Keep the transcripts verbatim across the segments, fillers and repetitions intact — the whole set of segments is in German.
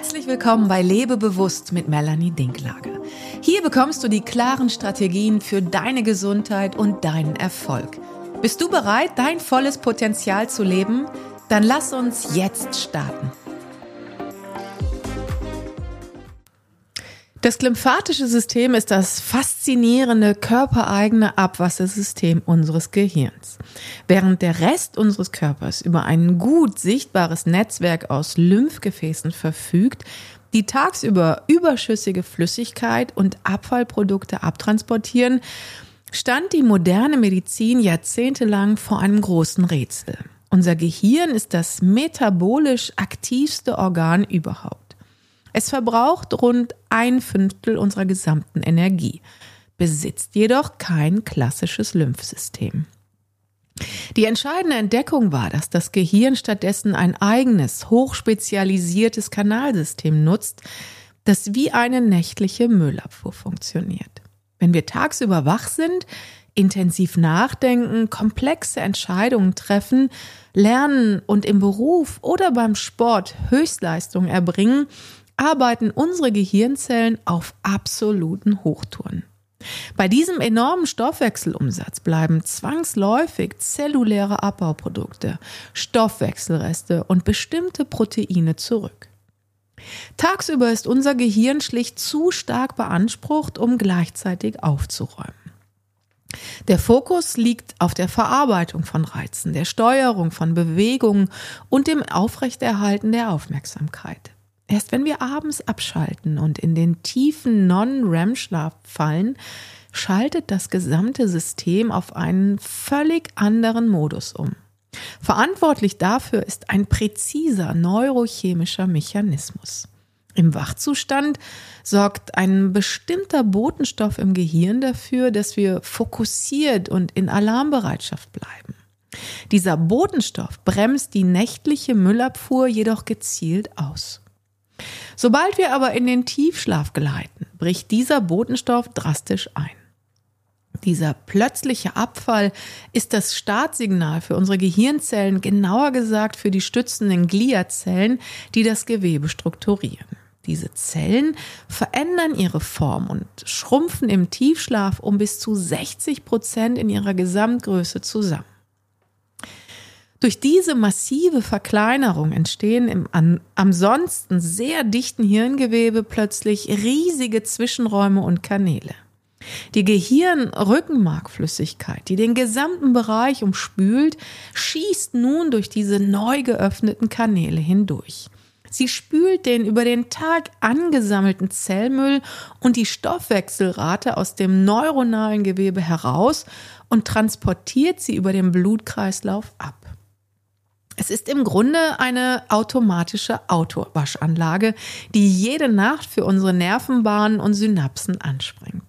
Herzlich willkommen bei Lebe bewusst mit Melanie Dinklage. Hier bekommst du die klaren Strategien für deine Gesundheit und deinen Erfolg. Bist du bereit, dein volles Potenzial zu leben? Dann lass uns jetzt starten. Das glymphatische System ist das faszinierende, körpereigene Abwassersystem unseres Gehirns. Während der Rest unseres Körpers über ein gut sichtbares Netzwerk aus Lymphgefäßen verfügt, die tagsüber überschüssige Flüssigkeit und Abfallprodukte abtransportieren, stand die moderne Medizin jahrzehntelang vor einem großen Rätsel. Unser Gehirn ist das metabolisch aktivste Organ überhaupt. Es verbraucht rund ein Fünftel unserer gesamten Energie, besitzt jedoch kein klassisches Lymphsystem. Die entscheidende Entdeckung war, dass das Gehirn stattdessen ein eigenes, hochspezialisiertes Kanalsystem nutzt, das wie eine nächtliche Müllabfuhr funktioniert. Wenn wir tagsüber wach sind, intensiv nachdenken, komplexe Entscheidungen treffen, lernen und im Beruf oder beim Sport Höchstleistungen erbringen, arbeiten unsere Gehirnzellen auf absoluten Hochtouren. Bei diesem enormen Stoffwechselumsatz bleiben zwangsläufig zelluläre Abbauprodukte, Stoffwechselreste und bestimmte Proteine zurück. Tagsüber ist unser Gehirn schlicht zu stark beansprucht, um gleichzeitig aufzuräumen. Der Fokus liegt auf der Verarbeitung von Reizen, der Steuerung von Bewegungen und dem Aufrechterhalten der Aufmerksamkeit. Erst wenn wir abends abschalten und in den tiefen Non-R E M-Schlaf fallen, schaltet das gesamte System auf einen völlig anderen Modus um. Verantwortlich dafür ist ein präziser neurochemischer Mechanismus. Im Wachzustand sorgt ein bestimmter Botenstoff im Gehirn dafür, dass wir fokussiert und in Alarmbereitschaft bleiben. Dieser Botenstoff bremst die nächtliche Müllabfuhr jedoch gezielt aus. Sobald wir aber in den Tiefschlaf gleiten, bricht dieser Botenstoff drastisch ein. Dieser plötzliche Abfall ist das Startsignal für unsere Gehirnzellen, genauer gesagt für die stützenden Gliazellen, die das Gewebe strukturieren. Diese Zellen verändern ihre Form und schrumpfen im Tiefschlaf um bis zu sechzig Prozent in ihrer Gesamtgröße zusammen. Durch diese massive Verkleinerung entstehen im an, ansonsten sehr dichten Hirngewebe plötzlich riesige Zwischenräume und Kanäle. Die Gehirn-Rückenmarkflüssigkeit, die den gesamten Bereich umspült, schießt nun durch diese neu geöffneten Kanäle hindurch. Sie spült den über den Tag angesammelten Zellmüll und die Stoffwechselrate aus dem neuronalen Gewebe heraus und transportiert sie über den Blutkreislauf ab. Es ist im Grunde eine automatische Autowaschanlage, die jede Nacht für unsere Nervenbahnen und Synapsen anspringt.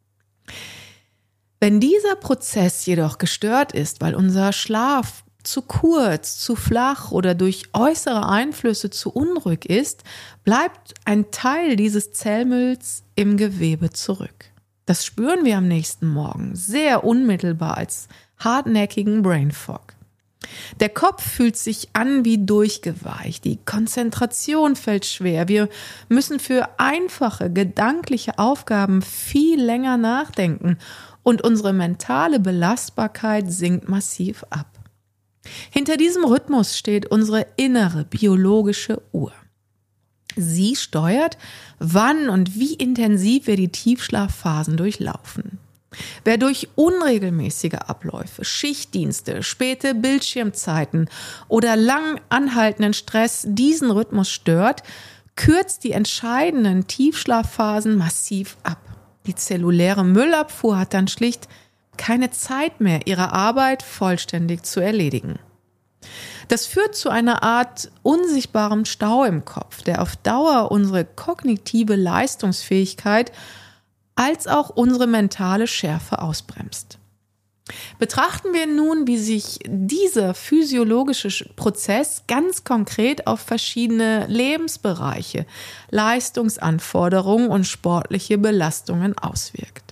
Wenn dieser Prozess jedoch gestört ist, weil unser Schlaf zu kurz, zu flach oder durch äußere Einflüsse zu unruhig ist, bleibt ein Teil dieses Zellmülls im Gewebe zurück. Das spüren wir am nächsten Morgen sehr unmittelbar als hartnäckigen Brain Fog. Der Kopf fühlt sich an wie durchgeweicht, die Konzentration fällt schwer, wir müssen für einfache, gedankliche Aufgaben viel länger nachdenken und unsere mentale Belastbarkeit sinkt massiv ab. Hinter diesem Rhythmus steht unsere innere biologische Uhr. Sie steuert, wann und wie intensiv wir die Tiefschlafphasen durchlaufen. Wer durch unregelmäßige Abläufe, Schichtdienste, späte Bildschirmzeiten oder lang anhaltenden Stress diesen Rhythmus stört, kürzt die entscheidenden Tiefschlafphasen massiv ab. Die zelluläre Müllabfuhr hat dann schlicht keine Zeit mehr, ihre Arbeit vollständig zu erledigen. Das führt zu einer Art unsichtbarem Stau im Kopf, der auf Dauer unsere kognitive Leistungsfähigkeit als auch unsere mentale Schärfe ausbremst. Betrachten wir nun, wie sich dieser physiologische Prozess ganz konkret auf verschiedene Lebensbereiche, Leistungsanforderungen und sportliche Belastungen auswirkt.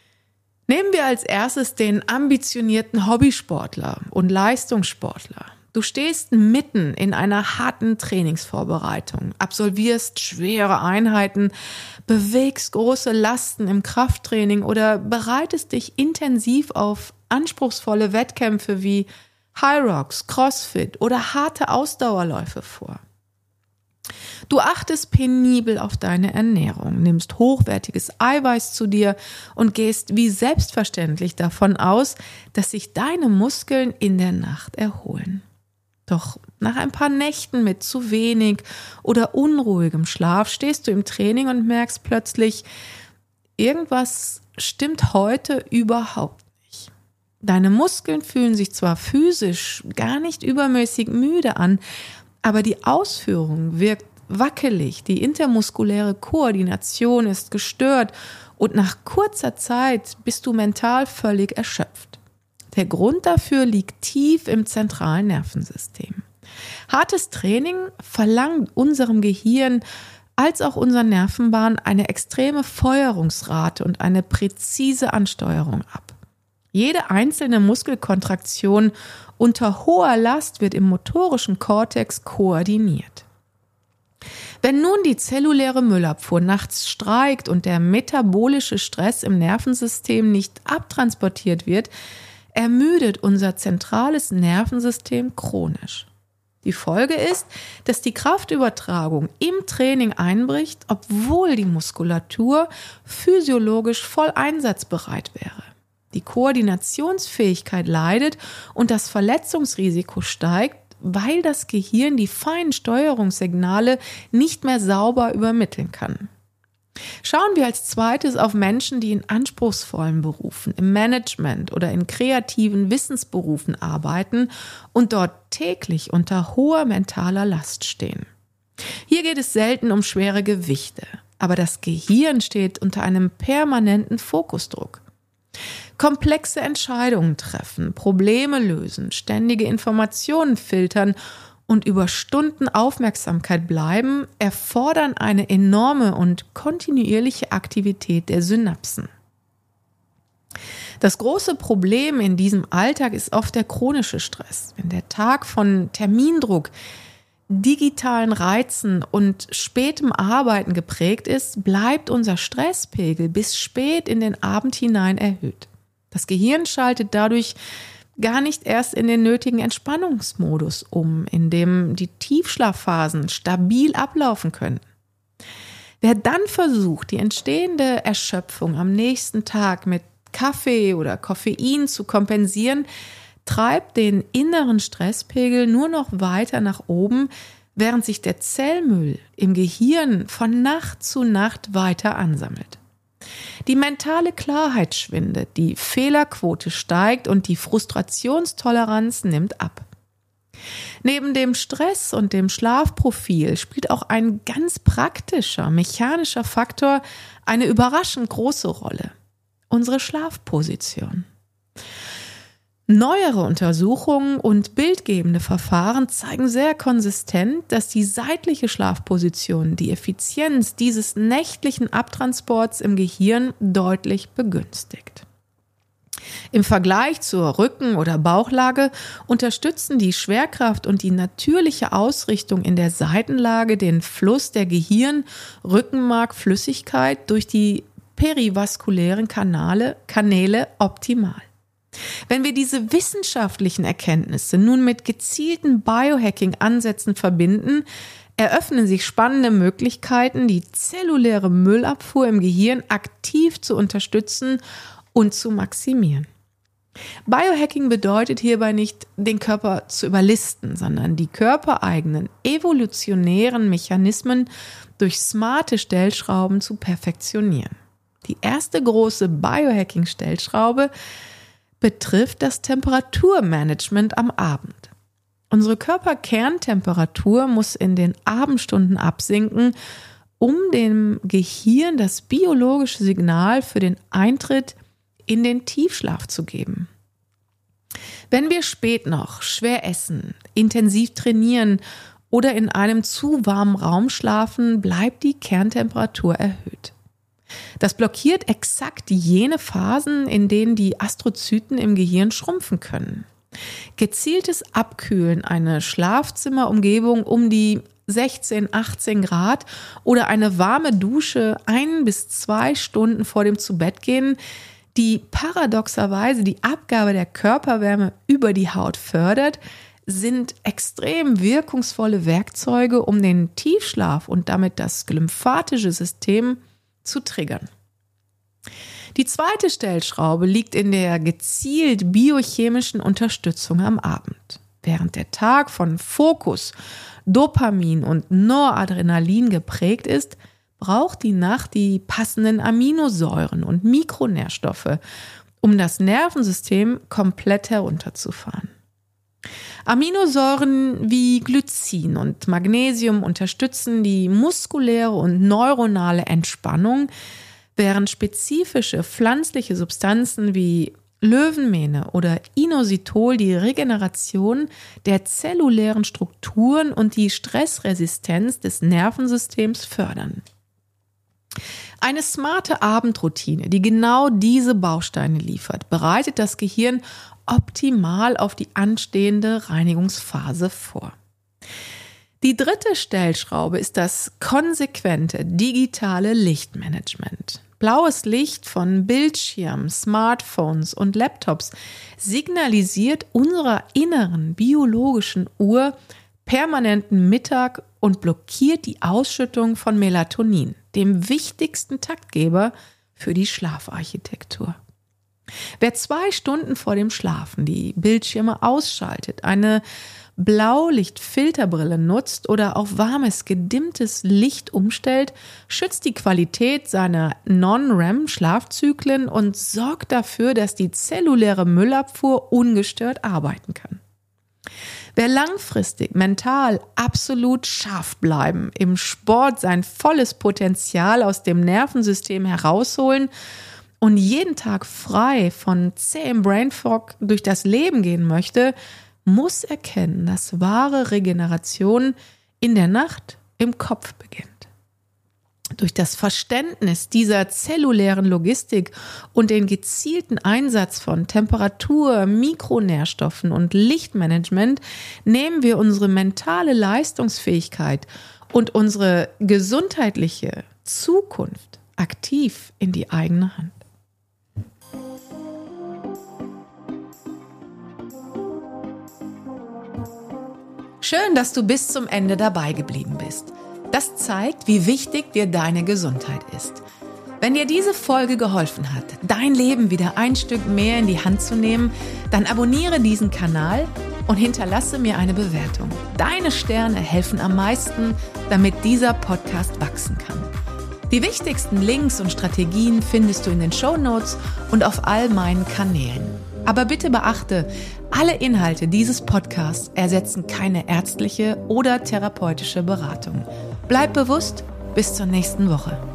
Nehmen wir als erstes den ambitionierten Hobbysportler und Leistungssportler. Du stehst mitten in einer harten Trainingsvorbereitung, absolvierst schwere Einheiten, bewegst große Lasten im Krafttraining oder bereitest dich intensiv auf anspruchsvolle Wettkämpfe wie High Rocks, Crossfit oder harte Ausdauerläufe vor. Du achtest penibel auf deine Ernährung, nimmst hochwertiges Eiweiß zu dir und gehst wie selbstverständlich davon aus, dass sich deine Muskeln in der Nacht erholen. Doch nach ein paar Nächten mit zu wenig oder unruhigem Schlaf stehst du im Training und merkst plötzlich, irgendwas stimmt heute überhaupt nicht. Deine Muskeln fühlen sich zwar physisch gar nicht übermäßig müde an, aber die Ausführung wirkt wackelig, die intermuskuläre Koordination ist gestört und nach kurzer Zeit bist du mental völlig erschöpft. Der Grund dafür liegt tief im zentralen Nervensystem. Hartes Training verlangt unserem Gehirn als auch unseren Nervenbahnen eine extreme Feuerungsrate und eine präzise Ansteuerung ab. Jede einzelne Muskelkontraktion unter hoher Last wird im motorischen Kortex koordiniert. Wenn nun die zelluläre Müllabfuhr nachts streikt und der metabolische Stress im Nervensystem nicht abtransportiert wird, ermüdet unser zentrales Nervensystem chronisch. Die Folge ist, dass die Kraftübertragung im Training einbricht, obwohl die Muskulatur physiologisch voll einsatzbereit wäre. Die Koordinationsfähigkeit leidet und das Verletzungsrisiko steigt, weil das Gehirn die feinen Steuerungssignale nicht mehr sauber übermitteln kann. Schauen wir als zweites auf Menschen, die in anspruchsvollen Berufen, im Management oder in kreativen Wissensberufen arbeiten und dort täglich unter hoher mentaler Last stehen. Hier geht es selten um schwere Gewichte, aber das Gehirn steht unter einem permanenten Fokusdruck. Komplexe Entscheidungen treffen, Probleme lösen, ständige Informationen filtern und über Stunden Aufmerksamkeit bleiben, erfordern eine enorme und kontinuierliche Aktivität der Synapsen. Das große Problem in diesem Alltag ist oft der chronische Stress. Wenn der Tag von Termindruck, digitalen Reizen und spätem Arbeiten geprägt ist, bleibt unser Stresspegel bis spät in den Abend hinein erhöht. Das Gehirn schaltet dadurch gar nicht erst in den nötigen Entspannungsmodus um, in dem die Tiefschlafphasen stabil ablaufen können. Wer dann versucht, die entstehende Erschöpfung am nächsten Tag mit Kaffee oder Koffein zu kompensieren, treibt den inneren Stresspegel nur noch weiter nach oben, während sich der Zellmüll im Gehirn von Nacht zu Nacht weiter ansammelt. Die mentale Klarheit schwindet, die Fehlerquote steigt und die Frustrationstoleranz nimmt ab. Neben dem Stress und dem Schlafprofil spielt auch ein ganz praktischer, mechanischer Faktor eine überraschend große Rolle: unsere Schlafposition. Neuere Untersuchungen und bildgebende Verfahren zeigen sehr konsistent, dass die seitliche Schlafposition die Effizienz dieses nächtlichen Abtransports im Gehirn deutlich begünstigt. Im Vergleich zur Rücken- oder Bauchlage unterstützen die Schwerkraft und die natürliche Ausrichtung in der Seitenlage den Fluss der Gehirn-Rückenmark-Flüssigkeit durch die perivaskulären Kanäle, Kanäle optimal. Wenn wir diese wissenschaftlichen Erkenntnisse nun mit gezielten Biohacking-Ansätzen verbinden, eröffnen sich spannende Möglichkeiten, die zelluläre Müllabfuhr im Gehirn aktiv zu unterstützen und zu maximieren. Biohacking bedeutet hierbei nicht, den Körper zu überlisten, sondern die körpereigenen evolutionären Mechanismen durch smarte Stellschrauben zu perfektionieren. Die erste große Biohacking-Stellschraube betrifft das Temperaturmanagement am Abend. Unsere Körperkerntemperatur muss in den Abendstunden absinken, um dem Gehirn das biologische Signal für den Eintritt in den Tiefschlaf zu geben. Wenn wir spät noch schwer essen, intensiv trainieren oder in einem zu warmen Raum schlafen, bleibt die Kerntemperatur erhöht. Das blockiert exakt jene Phasen, in denen die Astrozyten im Gehirn schrumpfen können. Gezieltes Abkühlen, eine Schlafzimmerumgebung um die sechzehn, achtzehn Grad oder eine warme Dusche ein bis zwei Stunden vor dem Zubettgehen, die paradoxerweise die Abgabe der Körperwärme über die Haut fördert, sind extrem wirkungsvolle Werkzeuge, um den Tiefschlaf und damit das glymphatische System zu triggern. Die zweite Stellschraube liegt in der gezielt biochemischen Unterstützung am Abend. Während der Tag von Fokus, Dopamin und Noradrenalin geprägt ist, braucht die Nacht die passenden Aminosäuren und Mikronährstoffe, um das Nervensystem komplett herunterzufahren. Aminosäuren wie Glycin und Magnesium unterstützen die muskuläre und neuronale Entspannung, während spezifische pflanzliche Substanzen wie Löwenmähne oder Inositol die Regeneration der zellulären Strukturen und die Stressresistenz des Nervensystems fördern. Eine smarte Abendroutine, die genau diese Bausteine liefert, bereitet das Gehirn optimal auf die anstehende Reinigungsphase vor. Die dritte Stellschraube ist das konsequente digitale Lichtmanagement. Blaues Licht von Bildschirmen, Smartphones und Laptops signalisiert unserer inneren biologischen Uhr permanenten Mittag und blockiert die Ausschüttung von Melatonin, dem wichtigsten Taktgeber für die Schlafarchitektur. Wer zwei Stunden vor dem Schlafen die Bildschirme ausschaltet, eine Blaulichtfilterbrille nutzt oder auf warmes, gedimmtes Licht umstellt, schützt die Qualität seiner Non-R E M-Schlafzyklen und sorgt dafür, dass die zelluläre Müllabfuhr ungestört arbeiten kann. Wer langfristig mental absolut scharf bleiben, im Sport sein volles Potenzial aus dem Nervensystem herausholen und jeden Tag frei von zähem Brainfog durch das Leben gehen möchte, muss erkennen, dass wahre Regeneration in der Nacht im Kopf beginnt. Durch das Verständnis dieser zellulären Logistik und den gezielten Einsatz von Temperatur, Mikronährstoffen und Lichtmanagement nehmen wir unsere mentale Leistungsfähigkeit und unsere gesundheitliche Zukunft aktiv in die eigene Hand. Schön, dass du bis zum Ende dabei geblieben bist. Das zeigt, wie wichtig dir deine Gesundheit ist. Wenn dir diese Folge geholfen hat, dein Leben wieder ein Stück mehr in die Hand zu nehmen, dann abonniere diesen Kanal und hinterlasse mir eine Bewertung. Deine Sterne helfen am meisten, damit dieser Podcast wachsen kann. Die wichtigsten Links und Strategien findest du in den Shownotes und auf all meinen Kanälen. Aber bitte beachte, alle Inhalte dieses Podcasts ersetzen keine ärztliche oder therapeutische Beratung. Bleib bewusst, bis zur nächsten Woche.